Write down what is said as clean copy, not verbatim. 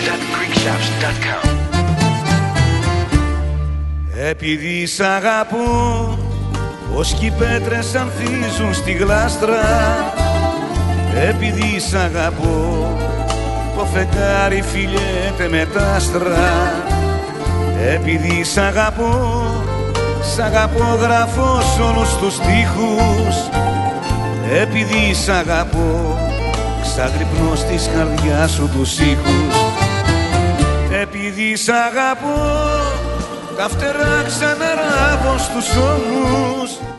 www.greekshops.com. Επειδή σ' αγαπώ, ως κι οι πέτρες ανθίζουν στη γλάστρα. Επειδή σ' αγαπώ, το φεγγάρι φιλιέται με τ' άστρα. Επειδή σ' αγαπώ, γράφω σ' όλους τους στίχους. Επειδή σ' αγαπώ, ξαγρυπνώ στις καρδιάς σου τους ήχους. Επειδή σ' αγαπώ, τα φτερά ξαναράβω στους ώμους.